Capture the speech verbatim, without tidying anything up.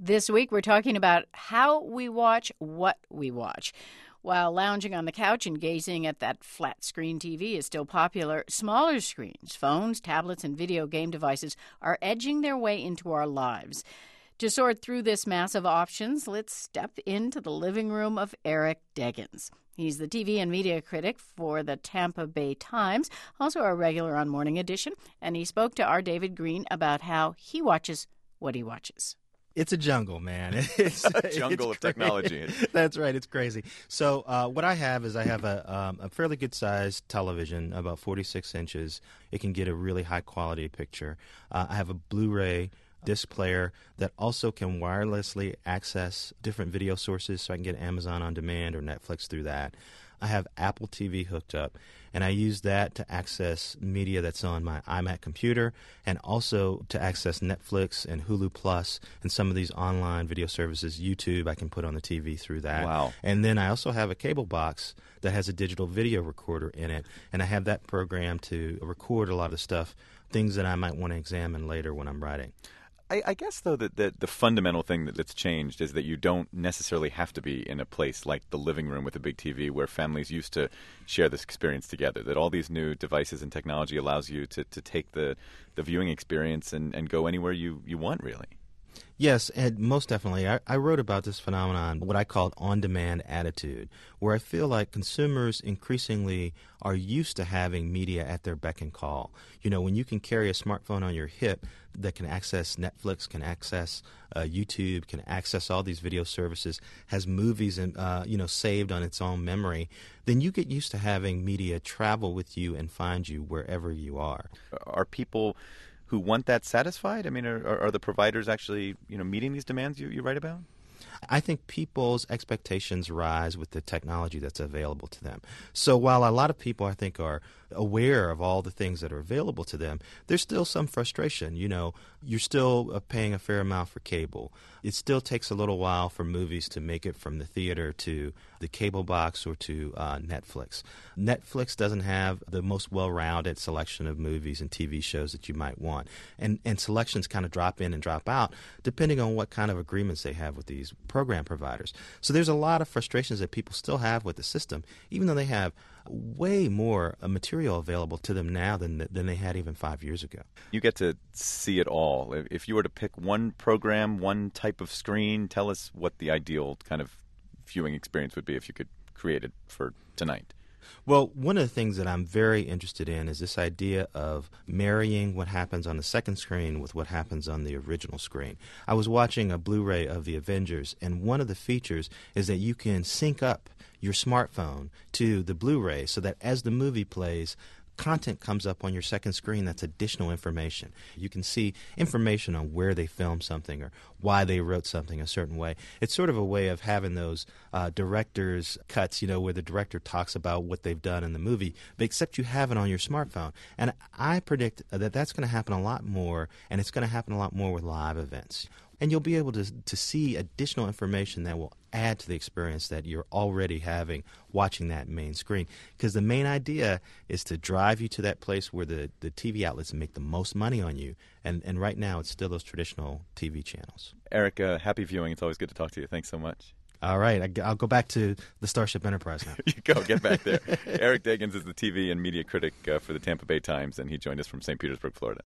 This week, we're talking about how we watch what we watch. While lounging on the couch and gazing at that flat-screen T V is still popular, smaller screens, phones, tablets, and video game devices are edging their way into our lives. To sort through this mass of options, let's step into the living room of Eric Deggans. He's the T V and media critic for the Tampa Bay Times, also a regular on Morning Edition, and he spoke to our David Green about how he watches what he watches. It's a jungle, man. It's a jungle it's of technology. That's right. It's crazy. So uh, what I have is I have a, um, a fairly good-sized television, about forty-six inches. It can get a really high-quality picture. Uh, I have a Blu-ray disc player that also can wirelessly access different video sources, so I can get Amazon On Demand or Netflix through that. I have Apple T V hooked up, and I use that to access media that's on my iMac computer and also to access Netflix and Hulu Plus and some of these online video services. YouTube, I can put on the T V through that. Wow. And then I also have a cable box that has a digital video recorder in it, and I have that programmed to record a lot of the stuff, things that I might want to examine later when I'm writing. I, I guess, though, that the, the fundamental thing that, that's changed is that you don't necessarily have to be in a place like the living room with a big T V where families used to share this experience together, that all these new devices and technology allows you to, to take the, the viewing experience and, and go anywhere you, you want, really. Yes, and most definitely. I, I wrote about this phenomenon, what I called on-demand attitude, where I feel like consumers increasingly are used to having media at their beck and call. You know, when you can carry a smartphone on your hip that can access Netflix, can access uh, YouTube, can access all these video services, has movies and uh, you know saved on its own memory, then you get used to having media travel with you and find you wherever you are. Are people who want that satisfied? I mean, are, are the providers actually, you know, meeting these demands you, you write about? I think people's expectations rise with the technology that's available to them. So while a lot of people, I think, are aware of all the things that are available to them, there's still some frustration. You know, you're still uh, paying a fair amount for cable. It still takes a little while for movies to make it from the theater to the cable box or to uh, Netflix. Netflix doesn't have the most well-rounded selection of movies and T V shows that you might want. And, and selections kind of drop in and drop out depending on what kind of agreements they have with these program providers. So there's a lot of frustrations that people still have with the system, even though they have way more uh, material available to them now than than they had even five years ago. You get to see it all. If you were to pick one program, one type of screen, tell us what the ideal kind of viewing experience would be if you could create it for tonight. Well, one of the things that I'm very interested in is this idea of marrying what happens on the second screen with what happens on the original screen. I was watching a Blu-ray of The Avengers, and one of the features is that you can sync up your smartphone to the Blu-ray so that as the movie plays, content comes up on your second screen that's additional information. You can see information on where they filmed something or why they wrote something a certain way. It's sort of a way of having those uh, director's cuts, you know, where the director talks about what they've done in the movie, but except you have it on your smartphone. And I predict that that's going to happen a lot more, and it's going to happen a lot more with live events. And you'll be able to to see additional information that will add to the experience that you're already having watching that main screen. Because the main idea is to drive you to that place where the, the T V outlets make the most money on you. And, and right now, it's still those traditional T V channels. Eric, uh, happy viewing. It's always good to talk to you. Thanks so much. All right. I, I'll go back to the Starship Enterprise now. You go. Get back there. Eric Deggans is the T V and media critic uh, for the Tampa Bay Times, and he joined us from Saint Petersburg, Florida.